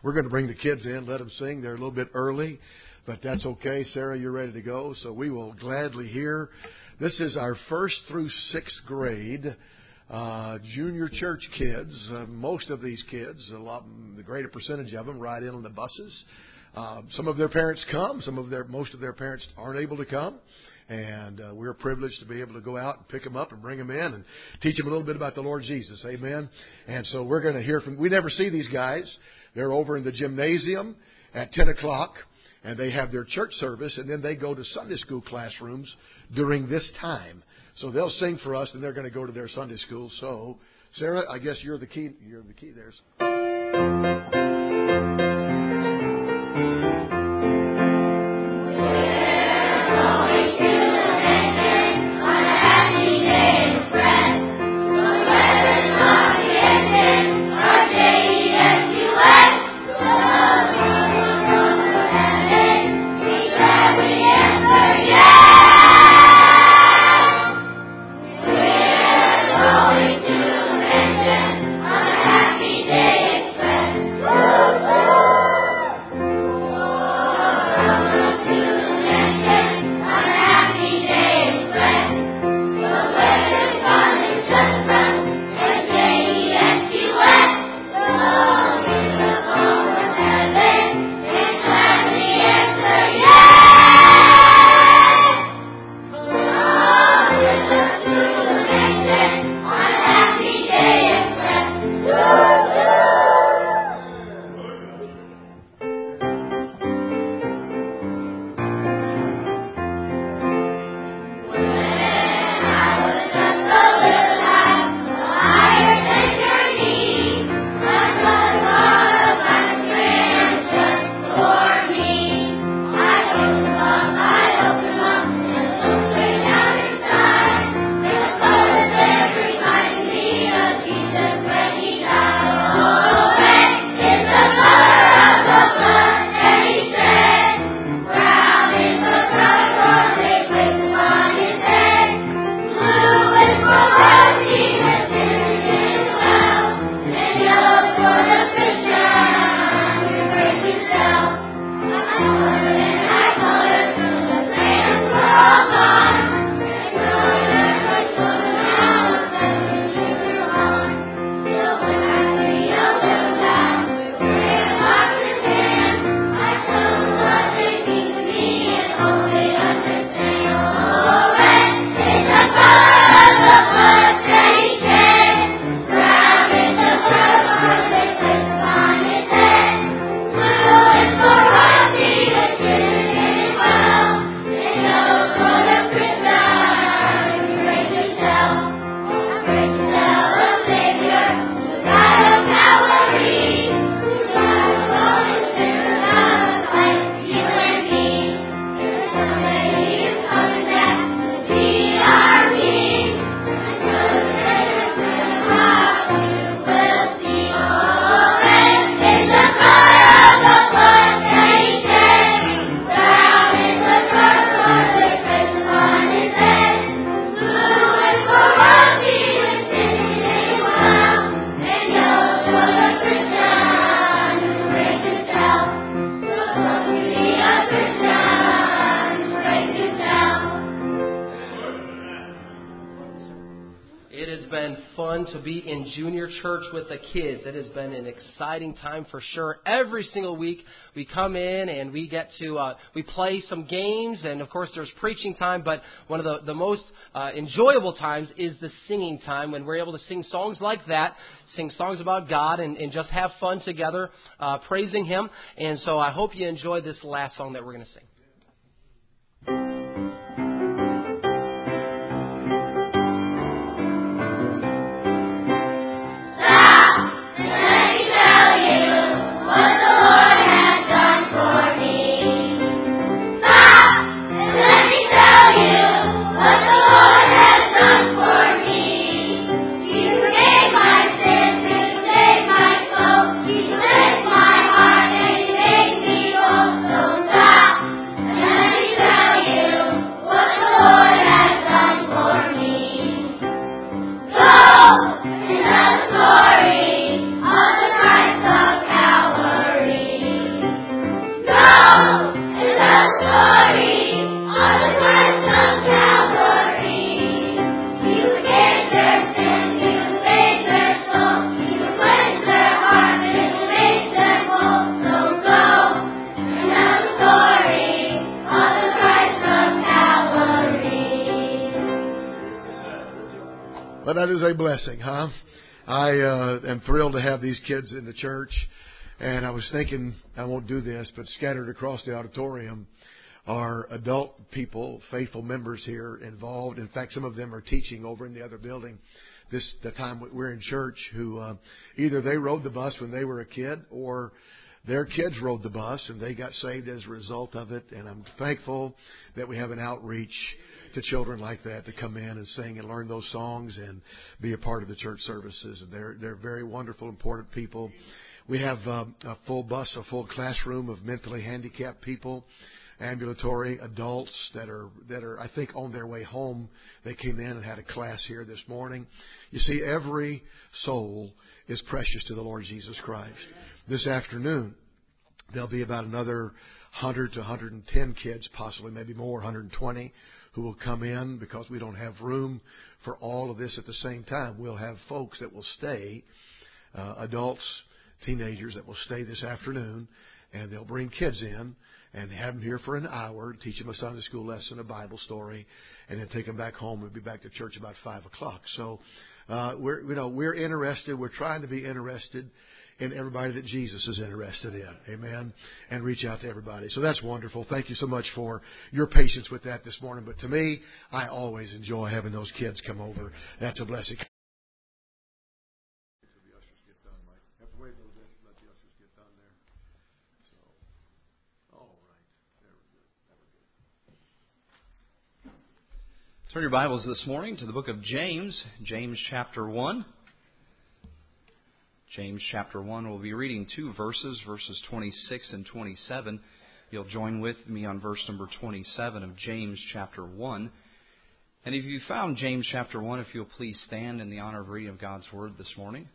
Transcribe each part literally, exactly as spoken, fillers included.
We're going to bring the kids in, let them sing. They're a little bit early, but that's okay. Sarah, you're ready to go, so we will gladly hear. This is our first through sixth grade uh, junior church kids. Uh, most of these kids, a lot, the greater percentage of them, ride in on the buses. Uh, some of their parents come. Some of their, most of their parents aren't able to come. And uh, we're privileged to be able to go out and pick them up and bring them in and teach them a little bit about the Lord Jesus. Amen. And so we're going to hear from, we never see these guys. They're over in the gymnasium at ten o'clock, and they have their church service, and then they go to Sunday school classrooms during this time. So they'll sing for us, and they're going to go to their Sunday school. So, Sarah, I guess you're the key. You're the key there. To be in junior church with the kids. It has been an exciting time for sure. Every single week we come in and we get to, uh, we play some games, and of course there's preaching time, but one of the, the most uh, enjoyable times is the singing time when we're able to sing songs like that, sing songs about God, and, and just have fun together uh, praising Him. And so I hope you enjoy this last song that we're going to sing. Stop! but that is a blessing, huh? I uh, am thrilled to have these kids in the church. And I was thinking, I won't do this, but scattered across the auditorium are adult people, faithful members here involved. In fact, some of them are teaching over in the other building this the time we're in church, who uh, either they rode the bus when they were a kid or their kids rode the bus and they got saved as a result of it. And I'm thankful that we have an outreach to children like that to come in and sing and learn those songs and be a part of the church services. And they're they're very wonderful, important people. We have um, a full bus, a full classroom of mentally handicapped people, ambulatory adults that are that are I think on their way home. They came in and had a class here this morning. You see, every soul is precious to the Lord Jesus Christ. This afternoon, there'll be about another one hundred to one hundred ten kids, possibly maybe more, one hundred twenty, who will come in because we don't have room for all of this at the same time. We'll have folks that will stay, uh, adults, teenagers that will stay this afternoon, and they'll bring kids in and have them here for an hour, teach them a Sunday school lesson, a Bible story, and then take them back home and be back to church about five o'clock. So uh, we're you know we're interested. We're trying to be interested in everybody that Jesus is interested in. Amen. And reach out to everybody. So that's wonderful. Thank you so much for your patience with that this morning. But to me, I always enjoy having those kids come over. That's a blessing. Turn your Bibles this morning to the book of James, James chapter one. James chapter one, we'll be reading two verses, verses twenty-six and twenty-seven. You'll join with me on verse number twenty-seven of James chapter one. And if you found James chapter one, if you'll please stand in the honor of reading of God's Word this morning.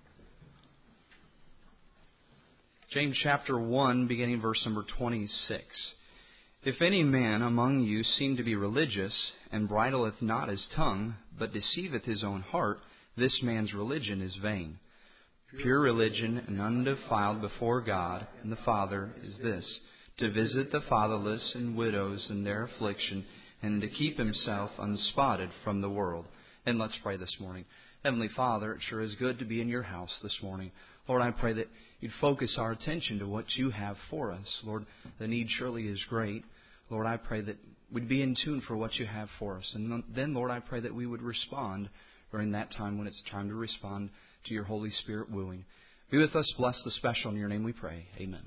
James chapter one, beginning verse number twenty-six. If any man among you seem to be religious, and bridleth not his tongue, but deceiveth his own heart, this man's religion is vain. Pure religion and undefiled before God and the Father is this, to visit the fatherless and widows in their affliction, and to keep himself unspotted from the world. And let's pray this morning. Heavenly Father, it sure is good to be in your house this morning. Lord, I pray that you'd focus our attention to what you have for us. Lord, the need surely is great. Lord, I pray that we'd be in tune for what you have for us. And then, Lord, I pray that we would respond during that time when it's time to respond to your Holy Spirit wooing. Be with us, bless the special. In your name we pray. Amen.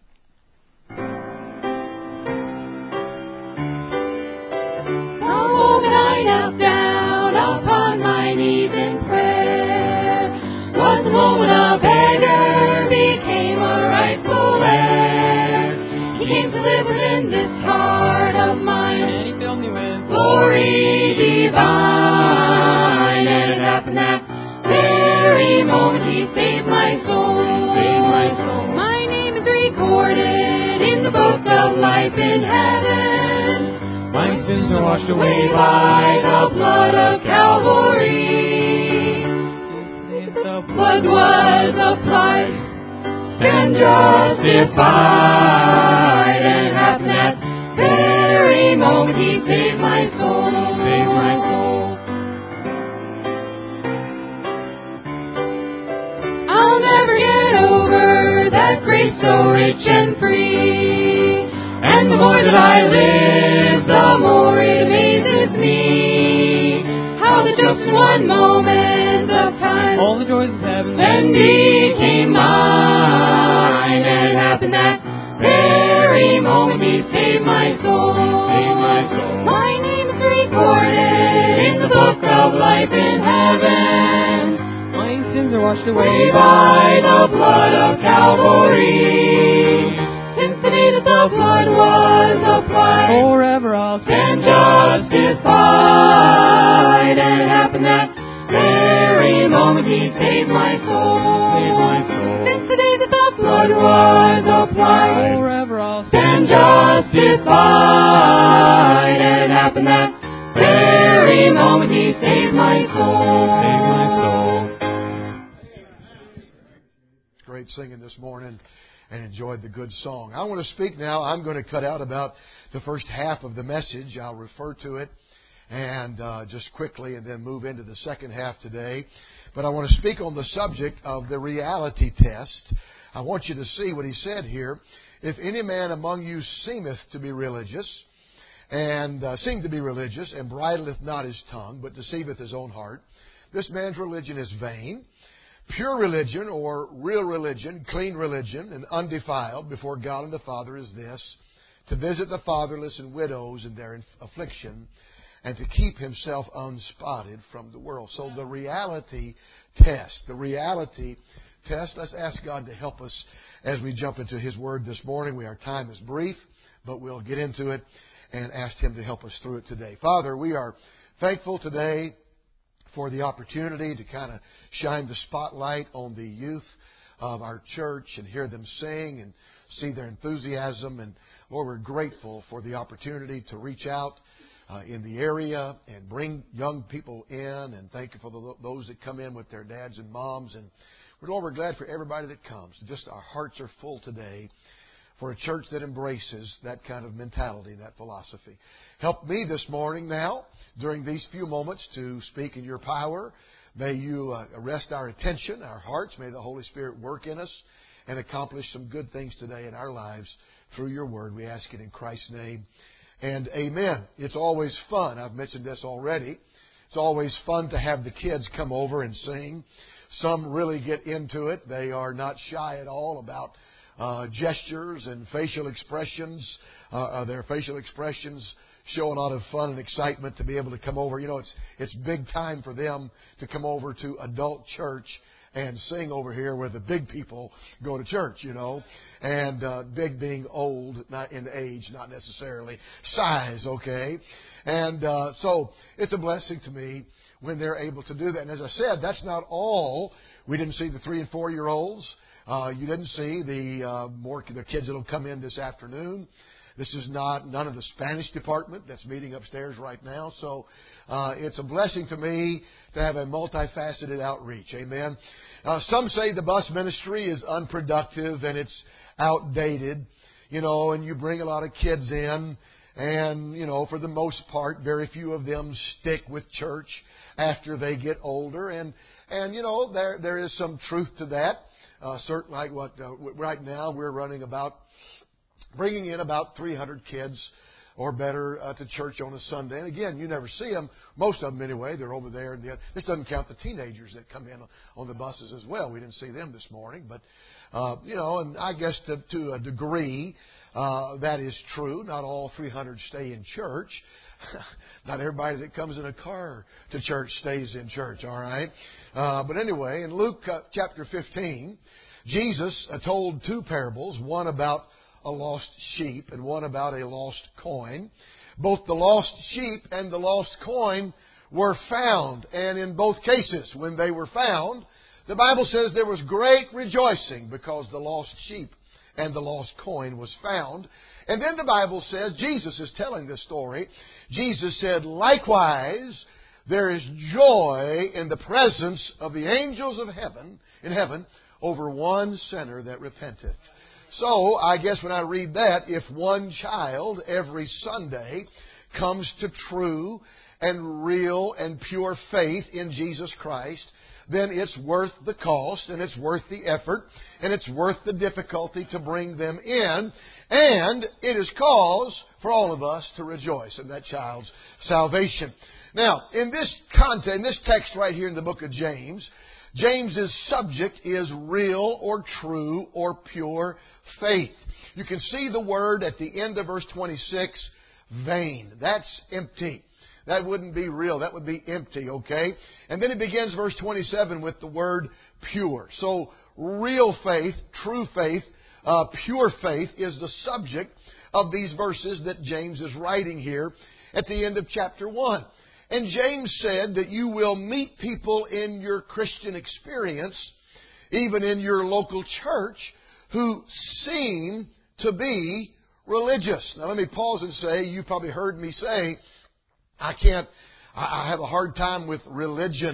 The moment I knelt down upon my knees in prayer was the moment a beggar became a rightful heir. He came to live within this heart of mine, and he filled me with glory divine. And it happened that very moment he saved my soul. Saved my soul. My name is recorded in the book of life in heaven. My sins are washed away by the blood of Calvary. The blood was applied, stand justified. And it happened that very moment he saved my soul. Saved my soul. I'll never get over that grace so rich and free. And the more that I live, the more it amazes me how that just in one moment of time all the joys of heaven then became mine. And it happened that very moment he saved my soul. Saved my soul. My name is recorded in the book of life in heaven. My sins are washed away by the blood of Calvary. Since the day that the blood was applied, forever I'll stand justified. And it happened that very moment he saved my soul. Saved my soul. Since the day that the blood was applied, forever I'll stand justified. And it happened that very moment he saved my soul. Saved my soul. Great singing this morning and enjoyed the good song. I want to speak now. I'm going to cut out about the first half of the message. I'll refer to it and uh, just quickly and then move into the second half today. But I want to speak on the subject of the reality test. I want you to see what he said here. If any man among you seemeth to be religious, and uh, seem to be religious, and bridleth not his tongue, but deceiveth his own heart, this man's religion is vain. Pure religion, or real religion, clean religion, and undefiled before God and the Father is this, to visit the fatherless and widows in their affliction, and to keep himself unspotted from the world. So the reality test, the reality test, let's ask God to help us as we jump into His Word this morning. We, our time is brief, but we'll get into it and ask Him to help us through it today. Father, we are thankful today for the opportunity to kind of shine the spotlight on the youth of our church and hear them sing and see their enthusiasm. And Lord, we're grateful for the opportunity to reach out uh, in the area and bring young people in. And thank you for the, those that come in with their dads and moms. And Lord, we're glad for everybody that comes. Just our hearts are full today for a church that embraces that kind of mentality, that philosophy. Help me this morning now, during these few moments, to speak in your power. May you uh, arrest our attention, our hearts. May the Holy Spirit work in us and accomplish some good things today in our lives through your word. We ask it in Christ's name. And amen. It's always fun. I've mentioned this already. It's always fun to have the kids come over and sing. Some really get into it. They are not shy at all about Uh, gestures and facial expressions. Uh, uh, their facial expressions show a lot of fun and excitement to be able to come over. You know, it's it's big time for them to come over to adult church and sing over here where the big people go to church, you know. And uh, big being old, not in age, not necessarily size, okay. And uh, so it's a blessing to me when they're able to do that. And as I said, that's not all. We didn't see the three and four year olds. Uh, you didn't see the uh, more the kids that'll come in this afternoon. This is not none of the Spanish department that's meeting upstairs right now. So uh, it's a blessing to me to have a multifaceted outreach. Amen. Uh, some say the bus ministry is unproductive and it's outdated, you know, and you bring a lot of kids in, and you know, for the most part, very few of them stick with church after they get older, and and you know, there there is some truth to that. Uh, certain like what uh, right now we're running about bringing in about three hundred kids or better uh, to church on a Sunday. And again, you never see them. Most of them anyway. They're over there. And the, this doesn't count the teenagers that come in on the buses as well. We didn't see them this morning, but uh, you know, and I guess to, to a degree uh, that is true. Not all three hundred stay in church. Not everybody that comes in a car to church stays in church, all right? Uh, but anyway, in Luke uh, chapter fifteen, Jesus uh, told two parables, one about a lost sheep and one about a lost coin. Both the lost sheep and the lost coin were found. And in both cases, when they were found, the Bible says there was great rejoicing because the lost sheep and the lost coin was found. And then the Bible says, Jesus is telling this story, Jesus said, likewise, there is joy in the presence of the angels of heaven, in heaven, over one sinner that repenteth. So, I guess when I read that, if one child every Sunday comes to true and real and pure faith in Jesus Christ, then it's worth the cost, and it's worth the effort, and it's worth the difficulty to bring them in. And it is cause for all of us to rejoice in that child's salvation. Now, in this context, in this text right here in the book of James, James's subject is real or true or pure faith. You can see the word at the end of verse twenty-six, vain. That's empty. That wouldn't be real. That would be empty, okay? And then it begins verse twenty-seven with the word pure. So real faith, true faith, uh, pure faith is the subject of these verses that James is writing here at the end of chapter one. And James said that you will meet people in your Christian experience, even in your local church, who seem to be religious. Now let me pause and say, you probably heard me say, I can't, I have a hard time with religion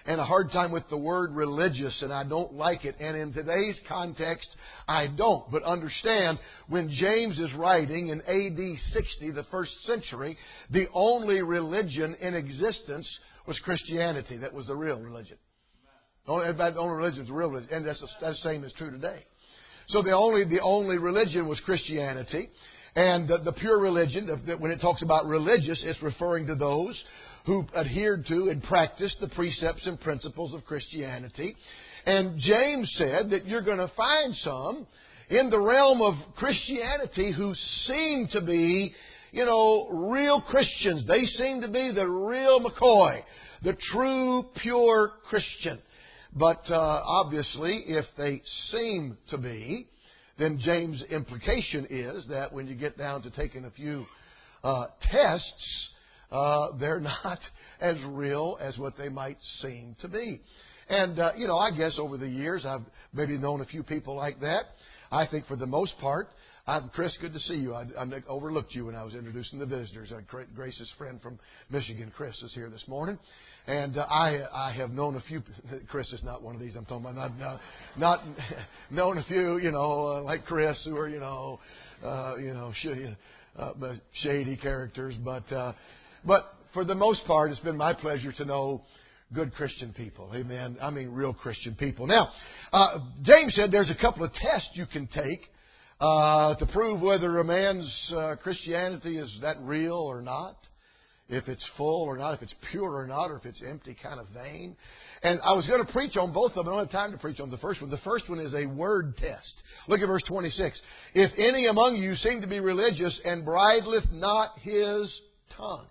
and a hard time with the word religious, and I don't like it. And in today's context, I don't. But understand, when James is writing in A D sixty, the first century, the only religion in existence was Christianity. That was the real religion. The only, the only religion was the real religion. And that's the, that's the same as true today. So the only, the only religion was Christianity. And the, the pure religion, the, when it talks about religious, it's referring to those who adhered to and practiced the precepts and principles of Christianity. And James said that you're going to find some in the realm of Christianity who seem to be, you know, real Christians. They seem to be the real McCoy, the true, pure Christian. But uh, obviously, if they seem to be, then James' implication is that when you get down to taking a few uh, tests, Uh, they're not as real as what they might seem to be. And, uh, you know, I guess over the years I've maybe known a few people like that. I think for the most part, I'm, Chris, good to see you. I, I overlooked you when I was introducing the visitors. Uh, Grace's friend from Michigan, Chris, is here this morning. And uh, I I have known a few. Chris is not one of these I'm talking about. Not, not, not known a few, you know, uh, like Chris, who are, you know, uh, you know, sh- uh, shady characters. But... Uh, But for the most part, it's been my pleasure to know good Christian people. Amen. I mean, real Christian people. Now, uh, James said there's a couple of tests you can take uh, to prove whether a man's uh, Christianity is that real or not. If it's full or not, if it's pure or not, or if it's empty, kind of vain. And I was going to preach on both of them. I don't have time to preach on the first one. The first one is a word test. Look at verse twenty-six. If any among you seem to be religious and bridleth not his tongue,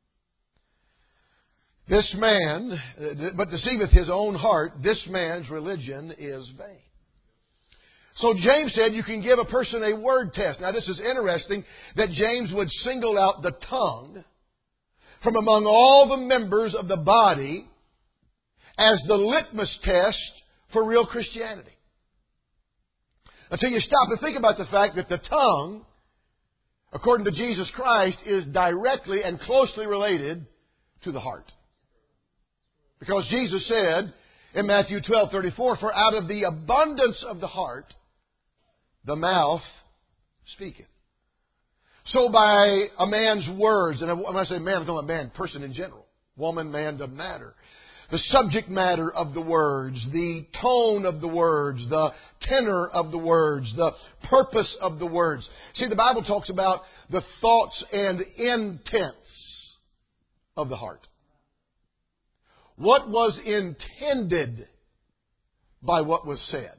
this man, but deceiveth his own heart, this man's religion is vain. So James said you can give a person a word test. Now this is interesting that James would single out the tongue from among all the members of the body as the litmus test for real Christianity. Until you stop and think about the fact that the tongue, according to Jesus Christ, is directly and closely related to the heart. Because Jesus said in Matthew twelve thirty-four, for out of the abundance of the heart, the mouth speaketh. So by a man's words, and when I say man, I'm talking about man, person in general. Woman, man, doesn't matter. The subject matter of the words, the tone of the words, the tenor of the words, the purpose of the words. See, the Bible talks about the thoughts and intents of the heart. What was intended by what was said?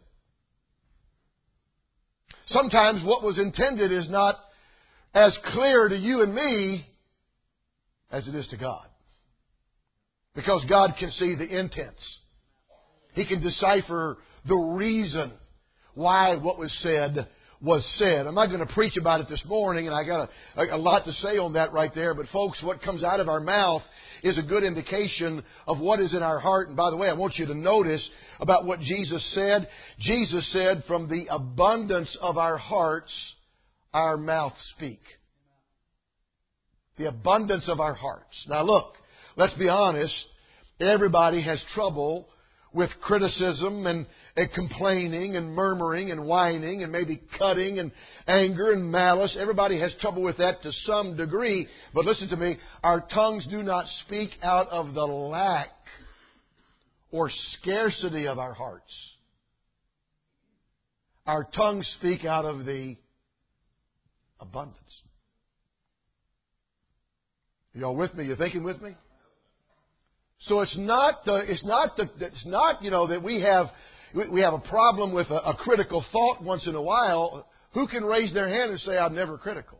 Sometimes what was intended is not as clear to you and me as it is to God. Because God can see the intents. He can decipher the reason why what was said was said. I'm not going to preach about it this morning, and I got a, a lot to say on that right there. But folks, what comes out of our mouth is a good indication of what is in our heart. And by the way, I want you to notice about what Jesus said. Jesus said, from the abundance of our hearts, our mouths speak. The abundance of our hearts. Now look, let's be honest. Everybody has trouble with criticism and, and complaining and murmuring and whining and maybe cutting and anger and malice. Everybody has trouble with that to some degree. But listen to me, our tongues do not speak out of the lack or scarcity of our hearts. Our tongues speak out of the abundance. Are y'all with me? You thinking with me? So it's not the, it's not the, it's not, you know, that we have, we have a problem with a, a critical thought once in a while. Who can raise their hand and say, I'm never critical?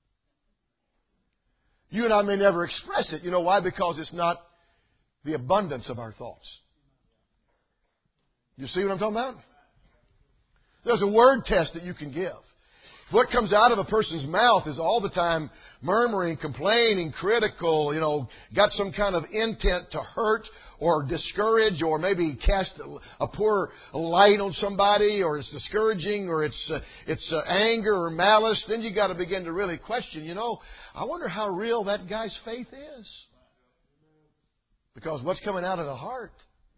You and I may never express it. You know why? Because it's not the abundance of our thoughts. You see what I'm talking about? There's a word test that you can give. What comes out of a person's mouth is all the time murmuring, complaining, critical, you know, got some kind of intent to hurt or discourage or maybe cast a poor light on somebody, or it's discouraging, or it's uh, it's uh, anger or malice. Then you got to begin to really question, you know, I wonder how real that guy's faith is. Because what's coming out of the heart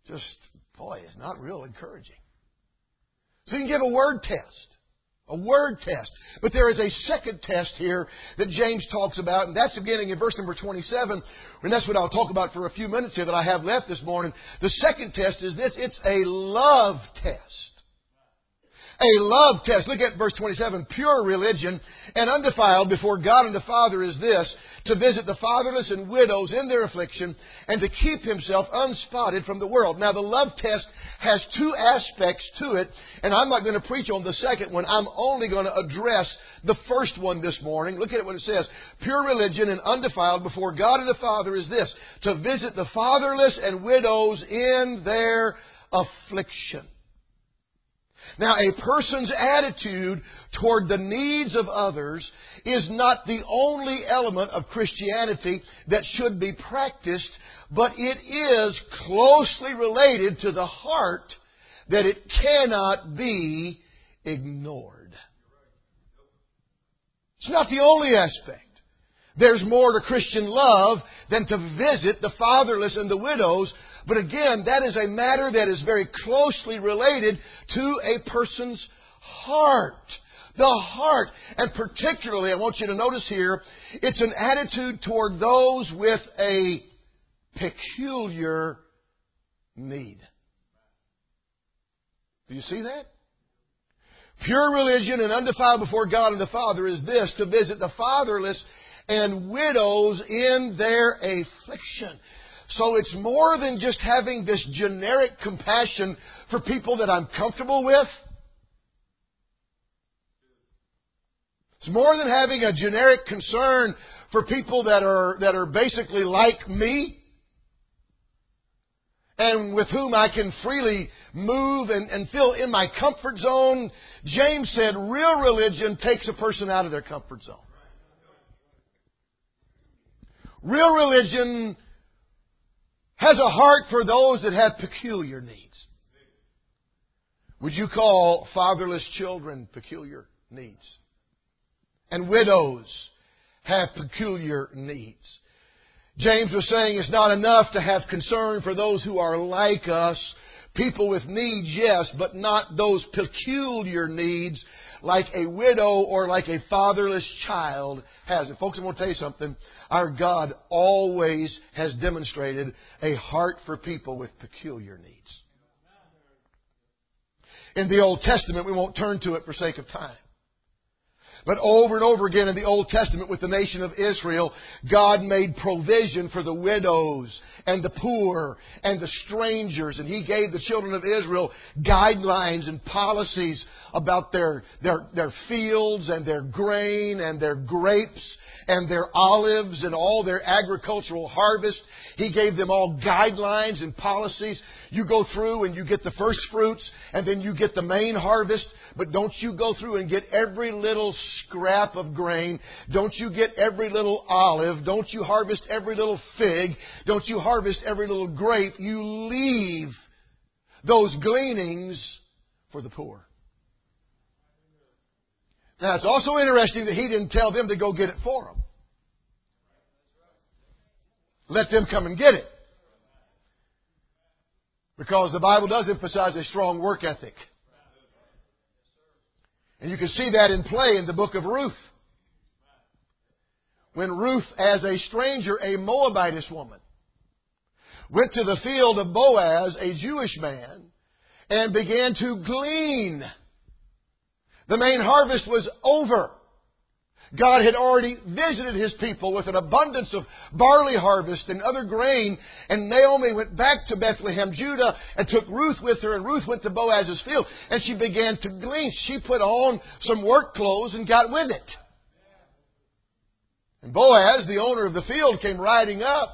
just, boy, is not real encouraging. So you can give a word test. A word test. But there is a second test here that James talks about, and that's beginning in verse number twenty-seven, and that's what I'll talk about for a few minutes here that I have left this morning. The second test is this. It's a love test. A love test. Look at verse twenty-seven. Pure religion and undefiled before God and the Father is this, to visit the fatherless and widows in their affliction and to keep himself unspotted from the world. Now the love test has two aspects to it, and I'm not going to preach on the second one. I'm only going to address the first one this morning. Look at what it says. Pure religion and undefiled before God and the Father is this, to visit the fatherless and widows in their affliction. Now, a person's attitude toward the needs of others is not the only element of Christianity that should be practiced, but it is closely related to the heart that it cannot be ignored. It's not the only aspect. There's more to Christian love than to visit the fatherless and the widows. But again, that is a matter that is very closely related to a person's heart. The heart. And particularly, I want you to notice here, it's an attitude toward those with a peculiar need. Do you see that? Pure religion and undefiled before God and the Father is this, to visit the fatherless and widows in their affliction. So it's more than just having this generic compassion for people that I'm comfortable with. It's more than having a generic concern for people that are that are basically like me and with whom I can freely move and, and feel in my comfort zone. James said real religion takes a person out of their comfort zone. Real religion has a heart for those that have peculiar needs. Would you call fatherless children peculiar needs? And widows have peculiar needs. James was saying it's not enough to have concern for those who are like us. People with needs, yes, but not those peculiar needs like a widow or like a fatherless child has. And folks, I want to tell you something. Our God always has demonstrated a heart for people with peculiar needs. In the Old Testament, we won't turn to it for sake of time. But over and over again in the Old Testament with the nation of Israel, God made provision for the widows and the poor and the strangers. And He gave the children of Israel guidelines and policies about their, their, their fields and their grain and their grapes and their olives and all their agricultural harvest. He gave them all guidelines and policies. You go through and you get the first fruits and then you get the main harvest. But don't you go through and get every little scrap of grain. Don't you get every little olive. Don't you harvest every little fig. Don't you harvest every little grape. You leave those gleanings for the poor. Now, it's also interesting that He didn't tell them to go get it for them. Let them come and get it. Because the Bible does emphasize a strong work ethic. And you can see that in play in the book of Ruth. When Ruth, as a stranger, a Moabitess woman, went to the field of Boaz, a Jewish man, and began to glean. The main harvest was over. God had already visited His people with an abundance of barley harvest and other grain. And Naomi went back to Bethlehem, Judah, and took Ruth with her. And Ruth went to Boaz's field, and she began to glean. She put on some work clothes and got with it. And Boaz, the owner of the field, came riding up.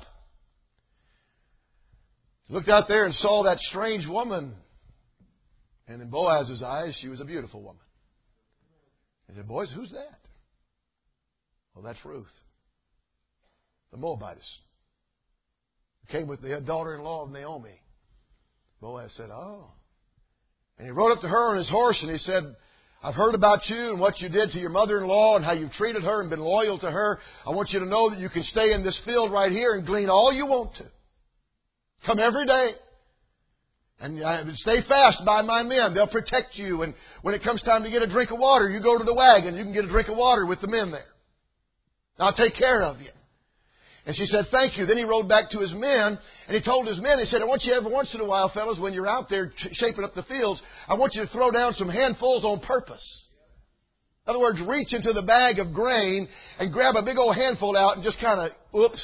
Looked out there and saw that strange woman. And in Boaz's eyes, she was a beautiful woman. He said, "Boys, who's that?" Well, that's Ruth, the Moabitess, who came with the daughter-in-law of Naomi. Boaz said, "Oh." And he rode up to her on his horse and he said, "I've heard about you and what you did to your mother-in-law and how you've treated her and been loyal to her. I want you to know that you can stay in this field right here and glean all you want to. Come every day. And uh, stay fast by my men. They'll protect you. And when it comes time to get a drink of water, you go to the wagon. You can get a drink of water with the men there. I'll take care of you. And she said, thank you. Then he rode back to his men, and he told his men, he said, I want you every once in a while, fellas, when you're out there shaping up the fields, I want you to throw down some handfuls on purpose. In other words, reach into the bag of grain and grab a big old handful out and just kind of, oops.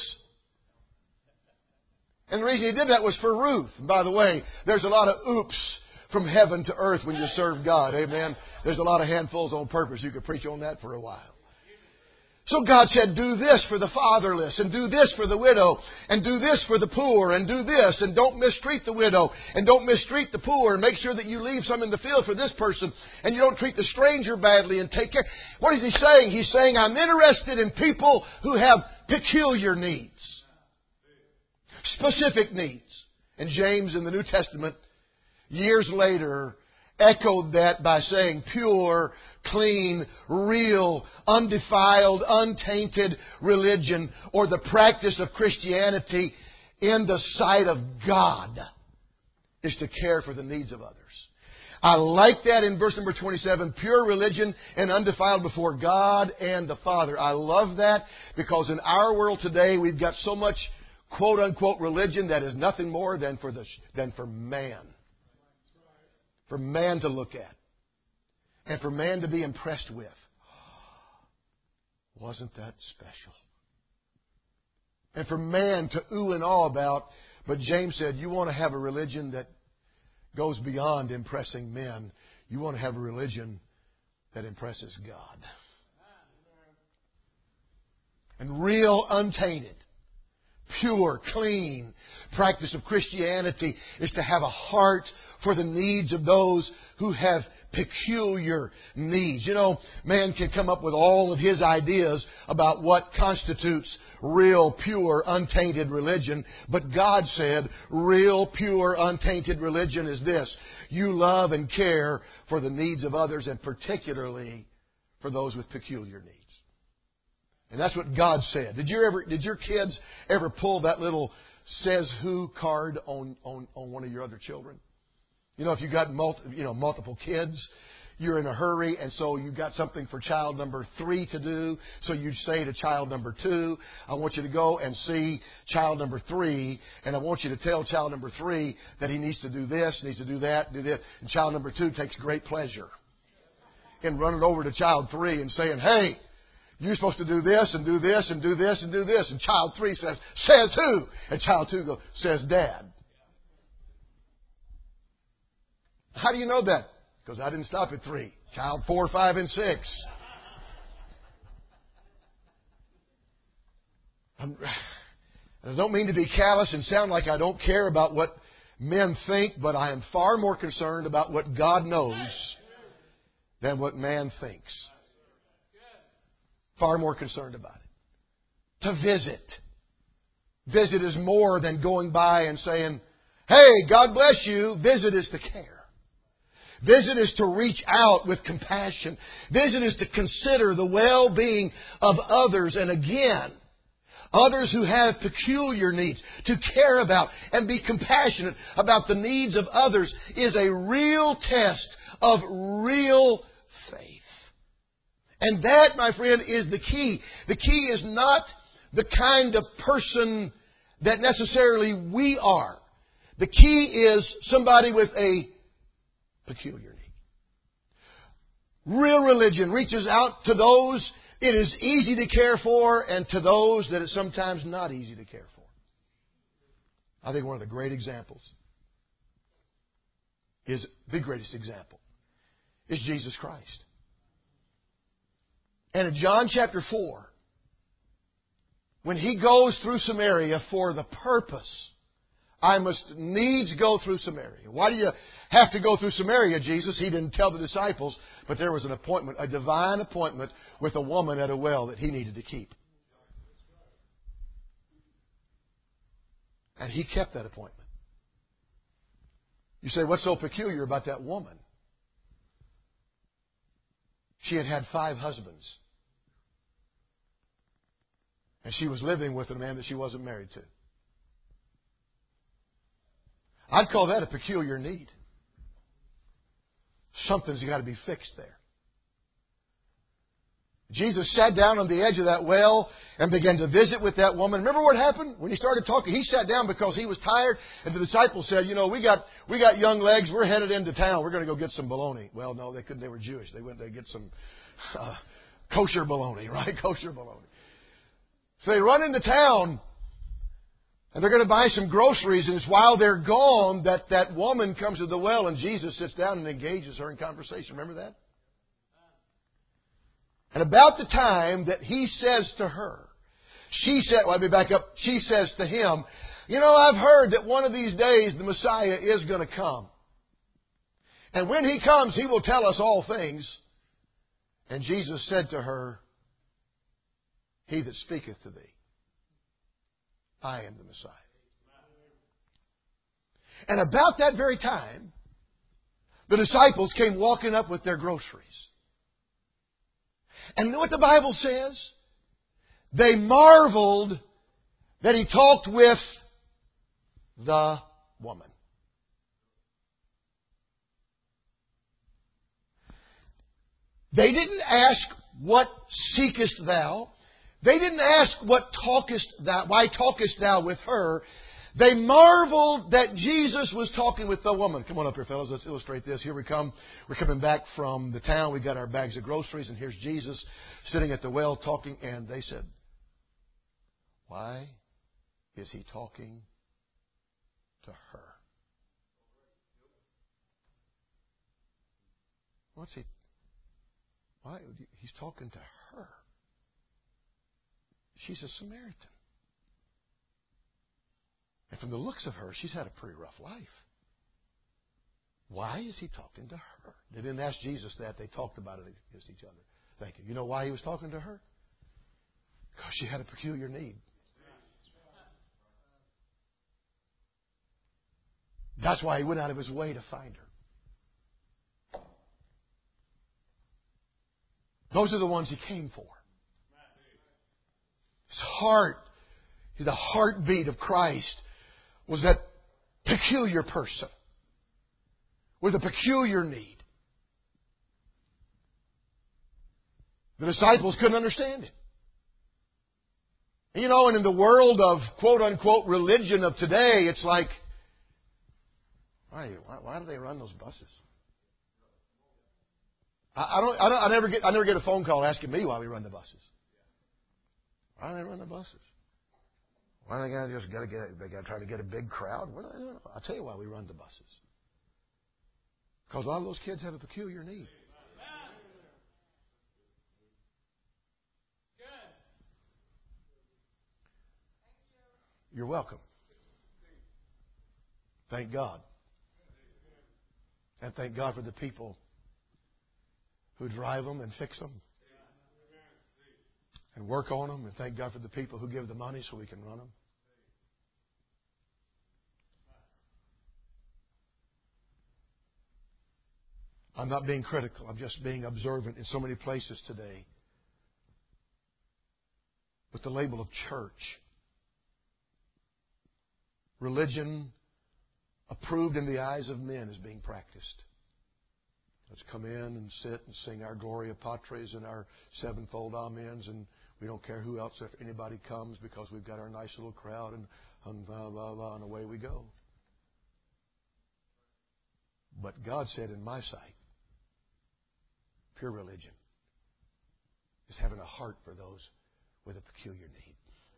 And the reason he did that was for Ruth. And by the way, there's a lot of oops from heaven to earth when you serve God. Amen. There's a lot of handfuls on purpose. You could preach on that for a while. So God said, do this for the fatherless, and do this for the widow, and do this for the poor, and do this, and don't mistreat the widow, and don't mistreat the poor, and make sure that you leave some in the field for this person, and you don't treat the stranger badly, and take care. What is he saying? He's saying, I'm interested in people who have peculiar needs. Specific needs. And James in the New Testament, years later, echoed that by saying pure, clean, real, undefiled, untainted religion, or the practice of Christianity in the sight of God, is to care for the needs of others. I like that in verse number twenty-seven, pure religion and undefiled before God and the Father. I love that because in our world today we've got so much quote unquote religion that is nothing more than for the than for man. For man to look at. And for man to be impressed with. Wasn't that special? And for man to ooh and awe about. But James said, you want to have a religion that goes beyond impressing men. You want to have a religion that impresses God. And real, untainted, pure, clean practice of Christianity is to have a heart for the needs of those who have peculiar needs. You know, man can come up with all of his ideas about what constitutes real, pure, untainted religion. But God said real, pure, untainted religion is this. You love and care for the needs of others, and particularly for those with peculiar needs. And that's what God said. Did you ever, did your kids ever pull that little says who card on, on, on one of your other children? You know, if you got multi, you know, multiple kids, you're in a hurry, and so you got something for child number three to do. So you say to child number two, I want you to go and see child number three, and I want you to tell child number three that he needs to do this, needs to do that, do this. And child number two takes great pleasure in running over to child three and saying, hey, you're supposed to do this and do this and do this and do this. And child three says, says who? And child two goes, says Dad. How do you know that? Because I didn't stop at three. Child four, five, and six. I'm, I don't mean to be callous and sound like I don't care about what men think, but I am far more concerned about what God knows than what man thinks. Far more concerned about it. To visit. Visit is more than going by and saying, hey, God bless you. Visit is to care. Visit is to reach out with compassion. Visit is to consider the well-being of others. And again, others who have peculiar needs. To care about and be compassionate about the needs of others is a real test of real faith. And that, my friend, is the key. The key is not the kind of person that necessarily we are. The key is somebody with a peculiar need. Real religion reaches out to those it is easy to care for and to those that it's sometimes not easy to care for. I think one of the great examples is, the greatest example, is Jesus Christ. And in John chapter four, when He goes through Samaria for the purpose, I must needs go through Samaria. Why do you have to go through Samaria, Jesus? He didn't tell the disciples, but there was an appointment, a divine appointment with a woman at a well that He needed to keep. And He kept that appointment. You say, what's so peculiar about that woman? She had had five husbands. And she was living with a man that she wasn't married to. I'd call that a peculiar need. Something's got to be fixed there. Jesus sat down on the edge of that well and began to visit with that woman. Remember what happened? When he started talking, he sat down because he was tired, and the disciples said, you know, we got we got young legs, we're headed into town, we're going to go get some bologna. Well, no, they couldn't, they were Jewish. They went to get some uh, kosher bologna, right? Kosher bologna. So they run into town, and they're going to buy some groceries, and it's while they're gone that that woman comes to the well, and Jesus sits down and engages her in conversation. Remember that? And about the time that he says to her, she said, well, let me back up, she says to him, you know, I've heard that one of these days the Messiah is going to come. And when he comes, he will tell us all things. And Jesus said to her, he that speaketh to thee, I am the Messiah. And about that very time, the disciples came walking up with their groceries. And you know what the Bible says? They marveled that he talked with the woman. They didn't ask, what seekest thou? They didn't ask, what talkest thou? Why talkest thou with her? They marveled that Jesus was talking with the woman. Come on up here, fellas. Let's illustrate this. Here we come. We're coming back from the town. We got our bags of groceries, and here's Jesus sitting at the well talking. And they said, why is he talking to her? What's he? Why? He's talking to her. She's a Samaritan. And from the looks of her, she's had a pretty rough life. Why is he talking to her? They didn't ask Jesus that. They talked about it against each other. Thank you. You know why he was talking to her? Because she had a peculiar need. That's why he went out of his way to find her. Those are the ones he came for. His heart, the heartbeat of Christ, was that peculiar person with a peculiar need. The disciples couldn't understand it. And you know, and in the world of quote-unquote religion of today, it's like, why, why, why do they run those buses? I, I don't. I don't. I never get. I never get a phone call asking me why we run the buses. Why do they run the buses? Why do they got just got to get? They got to try to get a big crowd. What do they do? I'll tell you why we run the buses. Because a lot of those kids have a peculiar need. You're welcome. Thank God. And thank God for the people who drive them and fix them and work on them. And thank God for the people who give the money so we can run them. I'm not being critical. I'm just being observant in so many places today. With the label of church. Religion approved in the eyes of men is being practiced. Let's come in and sit and sing our Gloria Patres and our sevenfold amens, and we don't care who else, if anybody comes, because we've got our nice little crowd, and, and blah, blah, blah, and away we go. But God said, in my sight, pure religion is having a heart for those with a peculiar need.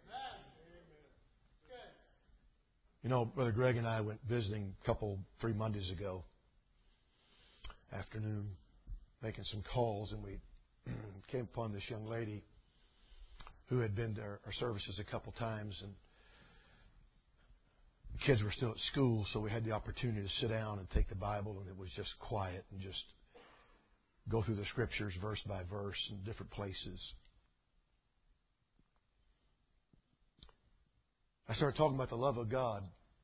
You know, Brother Greg and I went visiting a couple, three Mondays ago, afternoon, making some calls, and we came upon this young lady who had been to our, our services a couple times, and the kids were still at school, so we had the opportunity to sit down and take the Bible, and it was just quiet and just go through the Scriptures verse by verse in different places. I started talking about the love of God.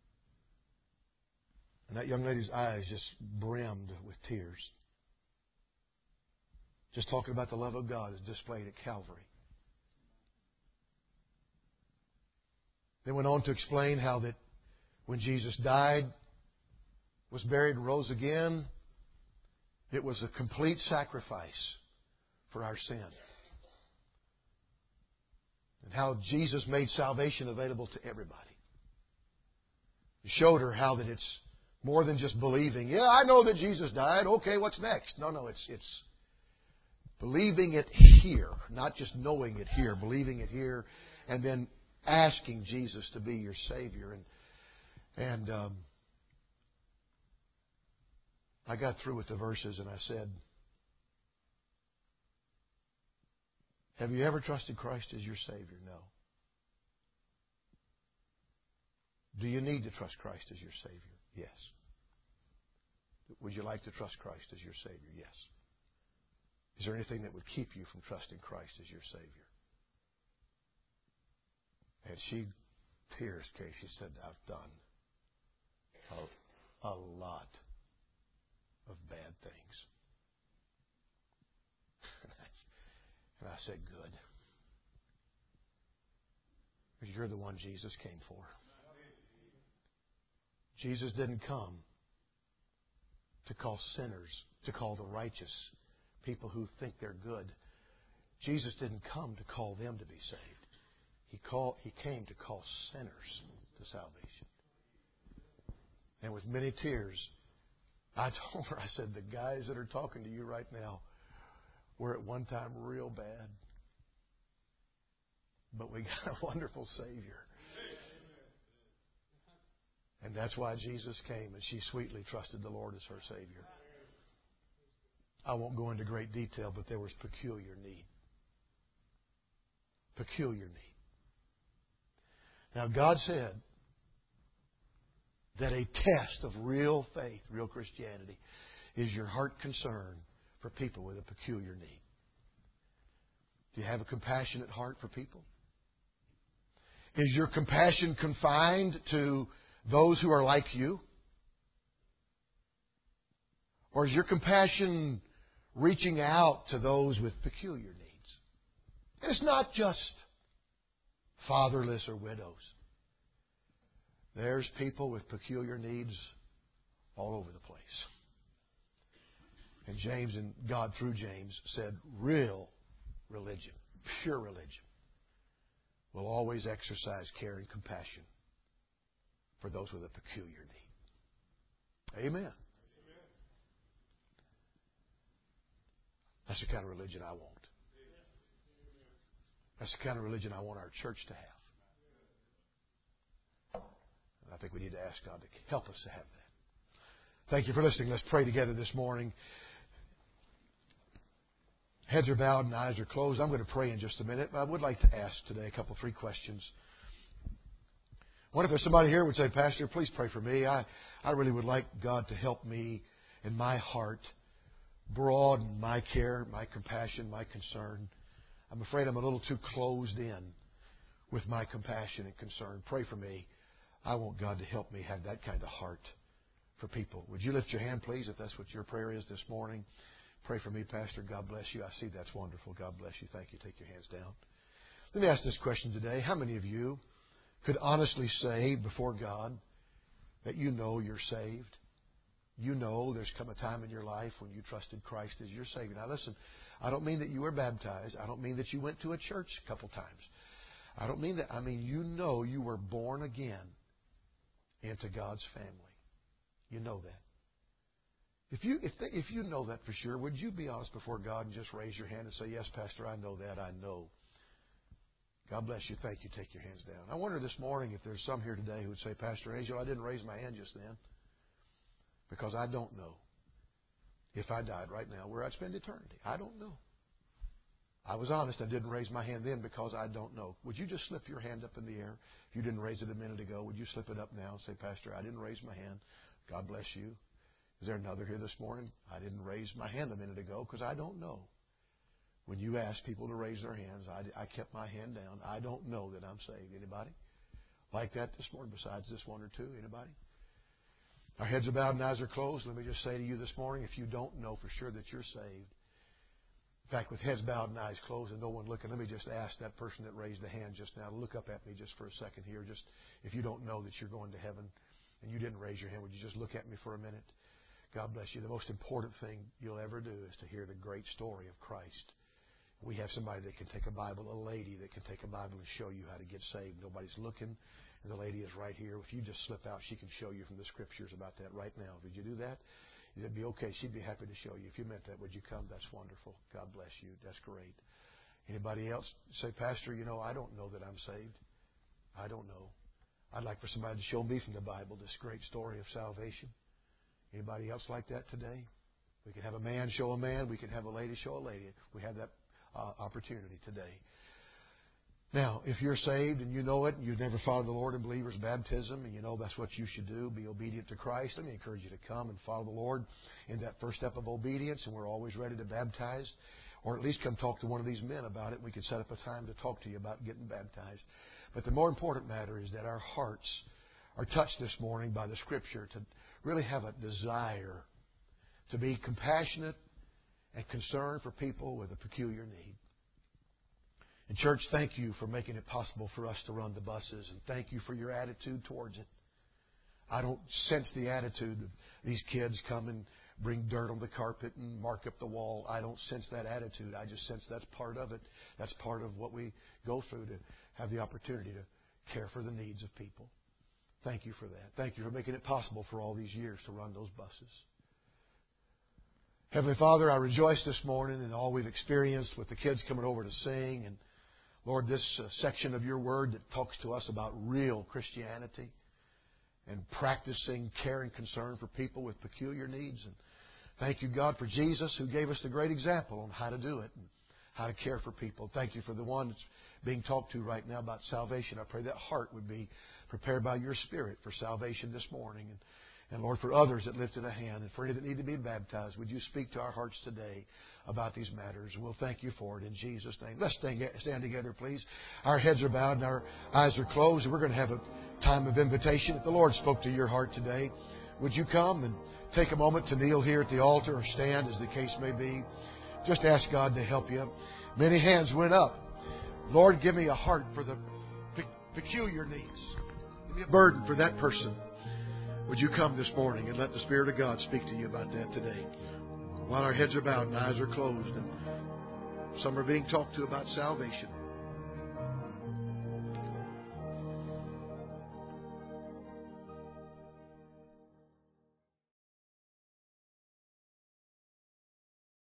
And that young lady's eyes just brimmed with tears. Just talking about the love of God is displayed at Calvary. They went on to explain how that when Jesus died, was buried and rose again. It was a complete sacrifice for our sin. And how Jesus made salvation available to everybody. He showed her how that it's more than just believing. Yeah, I know that Jesus died. Okay, what's next? No, no, it's it's believing it here, not just knowing it here, believing it here, and then asking Jesus to be your Savior. And and um, I got through with the verses and I said, have you ever trusted Christ as your Savior? No. Do you need to trust Christ as your Savior? Yes. Would you like to trust Christ as your Savior? Yes. Is there anything that would keep you from trusting Christ as your Savior? And she, tears came. She said, I've done a, a lot of bad things. And I said, good. Because you're the one Jesus came for. Jesus didn't come to call sinners, to call the righteous, people who think they're good. Jesus didn't come to call them to be saved. He called, He came to call sinners to salvation. And with many tears, I told her, I said, the guys that are talking to you right now were at one time real bad. But we got a wonderful Savior. And that's why Jesus came, and she sweetly trusted the Lord as her Savior. I won't go into great detail, but there was peculiar need. Peculiar need. Now, God said that a test of real faith, real Christianity, is your heart concern for people with a peculiar need. Do you have a compassionate heart for people? Is your compassion confined to those who are like you? Or is your compassion reaching out to those with peculiar needs? And it's not just fatherless or widows. There's people with peculiar needs all over the place. And James and God through James said real religion, pure religion, will always exercise care and compassion for those with a peculiar need. Amen. That's the kind of religion I want. That's the kind of religion I want our church to have. And I think we need to ask God to help us to have that. Thank you for listening. Let's pray together this morning. Heads are bowed and eyes are closed. I'm going to pray in just a minute, but I would like to ask today a couple, three questions. What if there's somebody here who would say, Pastor, please pray for me. I, I really would like God to help me in my heart, broaden my care, my compassion, my concern. I'm afraid I'm a little too closed in with my compassion and concern. Pray for me. I want God to help me have that kind of heart for people. Would you lift your hand, please, if that's what your prayer is this morning? Pray for me, Pastor. God bless you. I see that's wonderful. God bless you. Thank you. Take your hands down. Let me ask this question today. How many of you could honestly say before God that you know you're saved? You know there's come a time in your life when you trusted Christ as your Savior. Now listen, I don't mean that you were baptized. I don't mean that you went to a church a couple times. I don't mean that. I mean you know you were born again into God's family. You know that. If you if they, if you know that for sure, would you be honest before God and just raise your hand and say, yes, Pastor, I know that. I know. God bless you. Thank you. Take your hands down. I wonder this morning if there's some here today who would say, Pastor Angel, I didn't raise my hand just then because I don't know if I died right now where I'd spend eternity. I don't know. I was honest. I didn't raise my hand then because I don't know. Would you just slip your hand up in the air? If you didn't raise it a minute ago, would you slip it up now and say, Pastor, I didn't raise my hand. God bless you. Is there another here this morning? I didn't raise my hand a minute ago because I don't know. When you ask people to raise their hands, I, I kept my hand down. I don't know that I'm saved. Anybody like that this morning besides this one or two? Anybody? Our heads are bowed and eyes are closed. Let me just say to you this morning, if you don't know for sure that you're saved, in fact, with heads bowed and eyes closed and no one looking, let me just ask that person that raised the hand just now to look up at me just for a second here. Just if you don't know that you're going to heaven, and you didn't raise your hand, would you just look at me for a minute? God bless you. The most important thing you'll ever do is to hear the great story of Christ. We have somebody that can take a Bible, a lady that can take a Bible and show you how to get saved. Nobody's looking, and the lady is right here. If you just slip out, she can show you from the Scriptures about that right now. Would you do that? It'd be okay. She'd be happy to show you. If you meant that, would you come? That's wonderful. God bless you. That's great. Anybody else say, Pastor, you know, I don't know that I'm saved. I don't know. I'd like for somebody to show me from the Bible this great story of salvation. Anybody else like that today? We can have a man show a man. We can have a lady show a lady. We have that uh, opportunity today. Now, if you're saved and you know it, and you've never followed the Lord in believer's baptism, and you know that's what you should do, be obedient to Christ, let me encourage you to come and follow the Lord in that first step of obedience, and we're always ready to baptize, or at least come talk to one of these men about it. We can set up a time to talk to you about getting baptized. But the more important matter is that our hearts are touched this morning by the Scripture to really have a desire to be compassionate and concerned for people with a peculiar need. And church, thank you for making it possible for us to run the buses, and thank you for your attitude towards it. I don't sense the attitude of these kids come and bring dirt on the carpet and mark up the wall. I don't sense that attitude. I just sense that's part of it. That's part of what we go through to have the opportunity to care for the needs of people. Thank you for that. Thank you for making it possible for all these years to run those buses. Heavenly Father, I rejoice this morning in all we've experienced with the kids coming over to sing. And Lord, this uh, section of your word that talks to us about real Christianity and practicing care and concern for people with peculiar needs. And thank you, God, for Jesus, who gave us the great example on how to do it and how to care for people. Thank you for the one that's being talked to right now about salvation. I pray that heart would be prepared by your Spirit for salvation this morning. And, and Lord, for others that lifted a hand and for any that need to be baptized, would you speak to our hearts today about these matters? And we'll thank you for it in Jesus' name. Let's stand, stand together, please. Our heads are bowed and our eyes are closed, and we're going to have a time of invitation. If the Lord spoke to your heart today, would you come and take a moment to kneel here at the altar or stand, as the case may be? Just ask God to help you. Many hands went up. Lord, give me a heart for the pe- peculiar needs. Give me a burden for that person. Would you come this morning and let the Spirit of God speak to you about that today? While our heads are bowed and eyes are closed and some are being talked to about salvation.